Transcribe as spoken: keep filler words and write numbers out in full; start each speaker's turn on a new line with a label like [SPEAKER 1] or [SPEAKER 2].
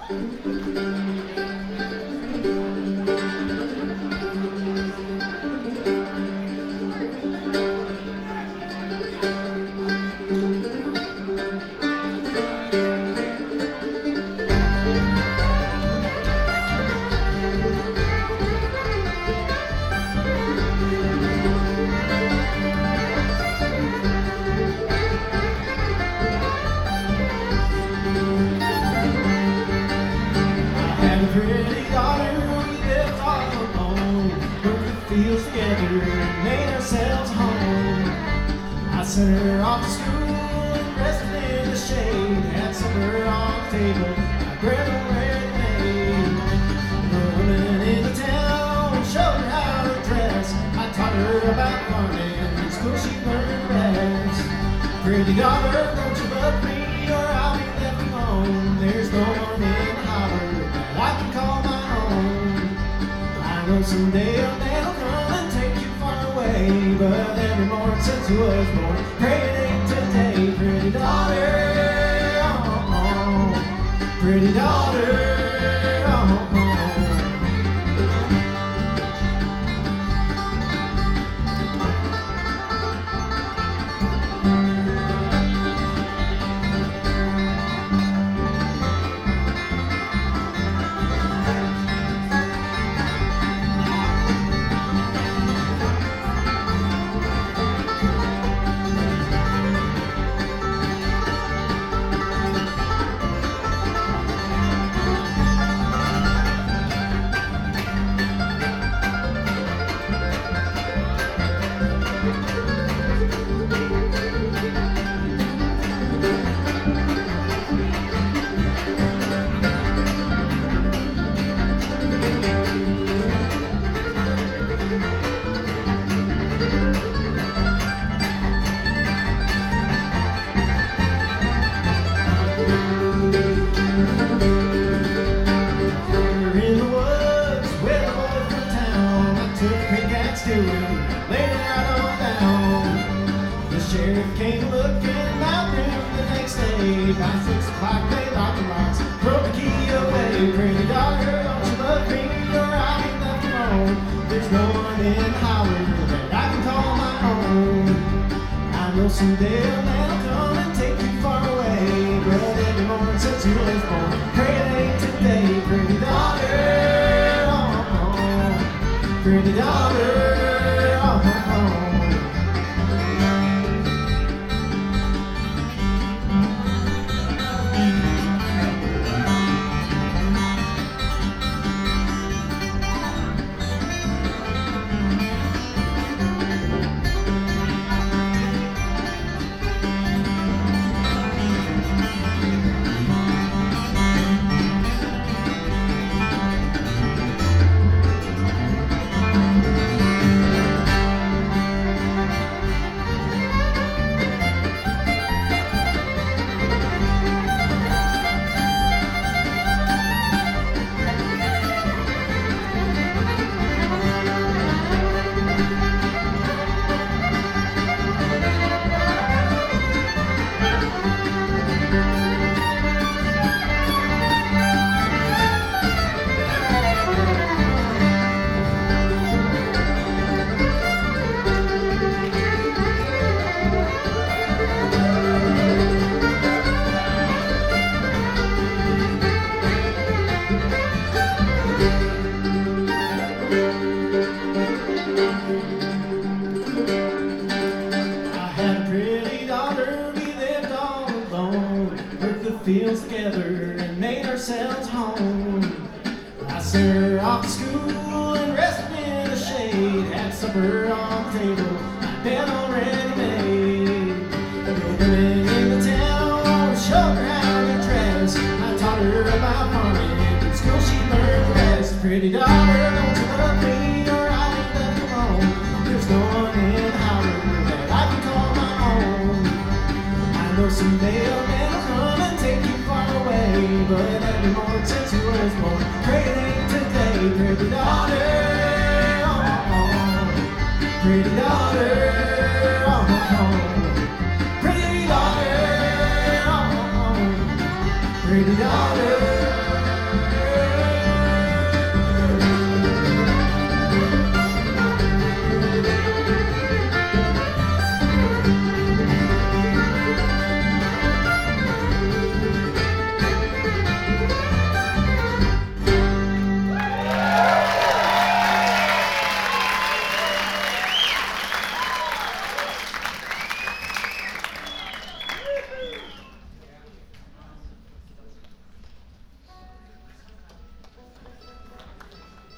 [SPEAKER 1] Pretty daughter, we lived all alone, worked the fields together and made ourselves home. I sent her off to school and rested in the shade, had supper on the table, my bread already made. The woman in the town showed her how to dress. I taught her about farming, in school she learned best. Pretty daughter, don't you love me or I'll be left alone. There's no one in the holler I can call my own. I know someday a man will come and take you far away, but every morning since he was born, pray it ain't today. Pretty daughter, oh, oh. Pretty daughter, oh, oh. Laid it right on down. The sheriff came looking out room the next day. By six o'clock they locked the locks, throw the key away. Pretty daughter, don't you love me or I'll be left alone. There's no one in Hollywood that I can call my own. I know someday a man will come and take you far away, but every morning since you was born, pray it ain't today. Pretty daughter, oh, oh. Pretty daughter. Fields together and made ourselves home. I sent her off to school and rested in the shade, had supper on the table, my bed already made. The women in the town showed her how to dress. I taught her about farming, in school she learned best. Pretty daughter, don't you love me or I'll be left alone. There's no one in Hollywood that I can call my own. I know someday a man will come and take you far away, but every morning since you was born, pray it ain't today. Pretty daughter, oh, oh. Pretty daughter, oh, oh. Pretty daughter, oh, oh. Pretty daughter.